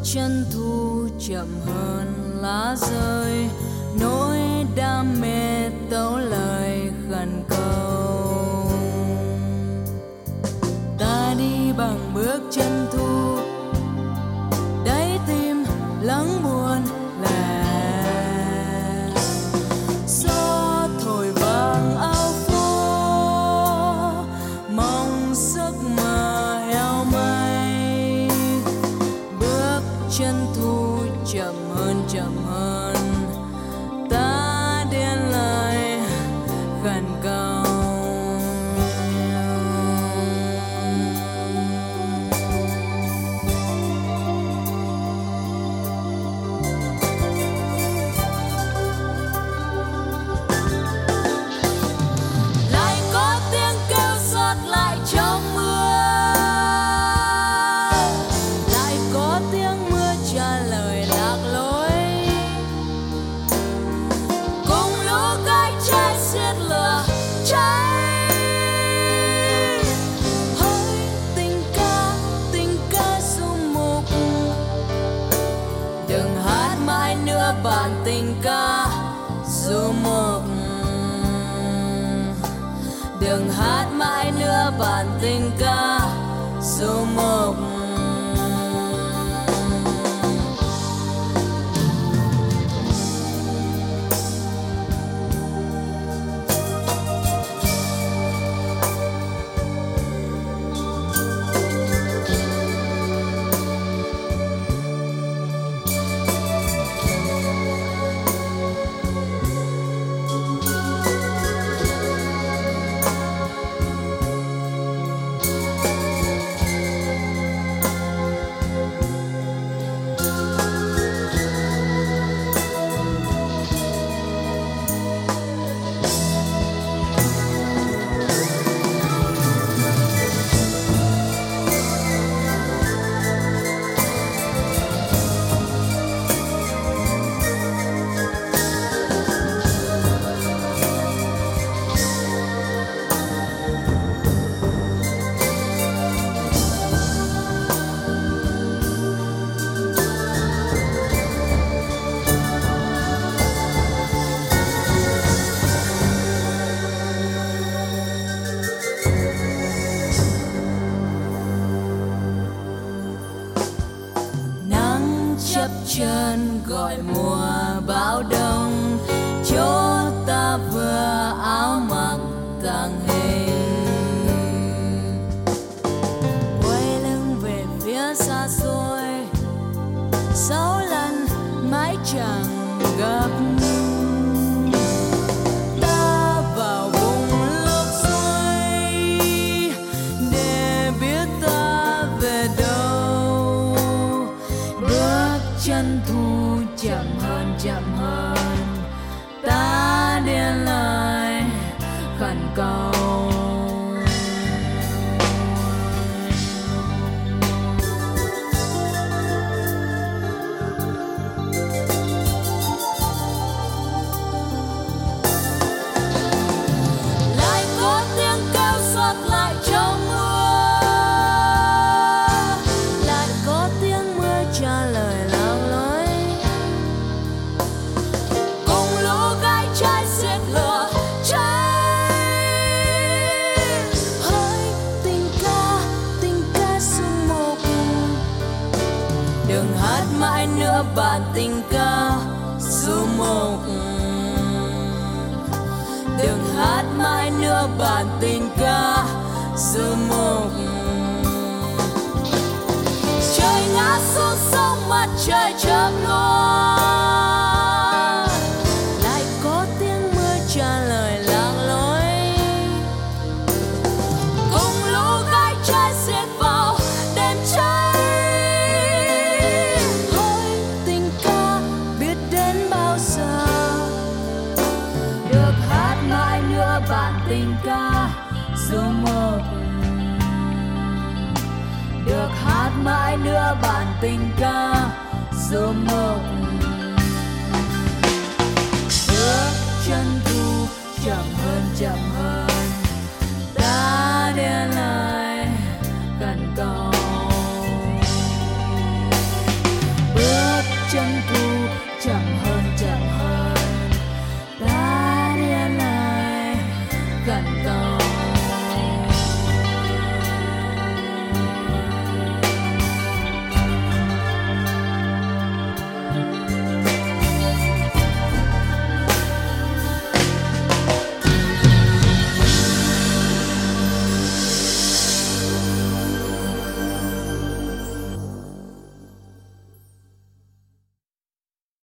chân thu chậm hơn lá rơi, nỗi đam mê tấu lời khẩn cầu. Ta đi bằng bước chân thu, đáy tim lắng buồn lẻ. Gió thổi vàng áo phố, mong giấc mơ heo may. Bước chân thu chậm hơn, ta điên lời khẩn cầu. Lại có tiếng kêu xót lại trong mưa, lại có tiếng mưa trả lời lạc lối. Cùng lũ cái trái xiết lửa cháy. Hỡi tình ca du mục, đừng hát mãi nữa bản tình ca du mục. Đừng hát mãi nữa bản tình ca du mục. Chập chân gọi mùa bão đông, chỗ ta vừa áo mặc tàng hình. Quay lưng về phía xa xôi, 6 lần mãi chẳng gặp. Ta vào vùng lốc xoáy để biết ta về đâu. Bước chân thu chậm hơn, ta điên lời khẩn cầu. Lại có tiếng kêu xót lại trong mưa, lại có tiếng mưa trả lời lạc lối. Cùng lũ gai trái xiết lửa cháy. Hỡi tình ca du mục, đừng hát mãi nữa bản tình ca du mục. Đừng hát mãi nữa bản tình ca du mục. Trời ngã xuống sông, mặt trời chớp nhoáng. Lại có tiếng mưa trả lời lạc lối. Cùng lũ gai trái xiết vào đêm cháy. Hỡi tình ca biết đến bao giờ, được hát mãi nữa bản tình ca du mục. Được hát mãi nữa bản tình ca du mục. Bước chân thu chậm hơn, ta điên lời khẩn cầu. chân thủy